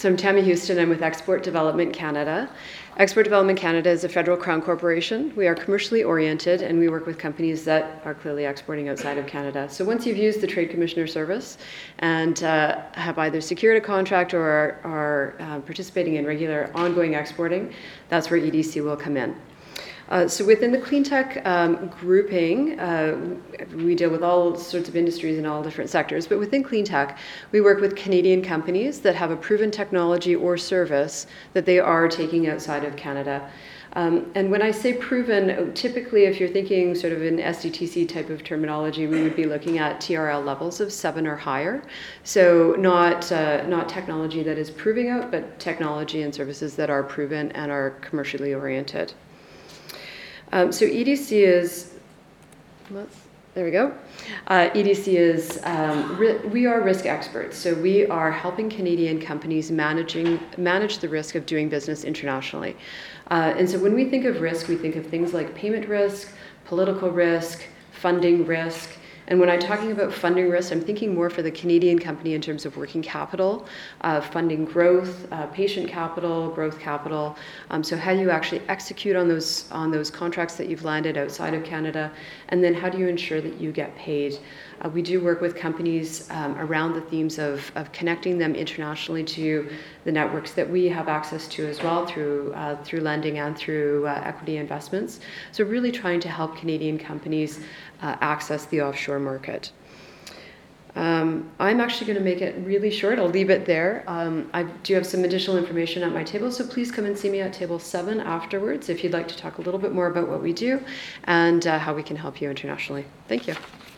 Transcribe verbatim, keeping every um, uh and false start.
So I'm Tammy Houston. I'm with Export Development Canada. Export Development Canada is a federal crown corporation. We are commercially oriented and we work with companies that are clearly exporting outside of Canada. So once you've used the Trade Commissioner service and uh, have either secured a contract or are, are uh, participating in regular ongoing exporting, that's where E D C will come in. Uh, so within the cleantech um, grouping, uh, we deal with all sorts of industries in all different sectors, but within cleantech, we work with Canadian companies that have a proven technology or service that they are taking outside of Canada. Um, and when I say proven, typically if you're thinking sort of in S D T C type of terminology, we would be looking at T R L levels of seven or higher. So not, uh, not technology that is proving out, but technology and services that are proven and are commercially oriented. Um, so E D C is, well, there we go. Uh, E D C is, um, ri- we are risk experts. So we are helping Canadian companies managing manage the risk of doing business internationally. Uh, and so when we think of risk, we think of things like payment risk, political risk, funding risk. And when I'm talking about funding risk, I'm thinking more for the Canadian company in terms of working capital, uh, funding growth, uh, patient capital, growth capital. Um, so how do you actually execute on those on those contracts that you've landed outside of Canada? And then how do you ensure that you get paid? Uh, we do work with companies um, around the themes of, of connecting them internationally to the networks that we have access to as well through uh, through lending and through uh, equity investments. So really trying to help Canadian companies uh, access the offshore market. Um, I'm actually going to make it really short. I'll leave it there. Um, I do have some additional information at my table, so please come and see me at table seven afterwards if you'd like to talk a little bit more about what we do and uh, how we can help you internationally. Thank you.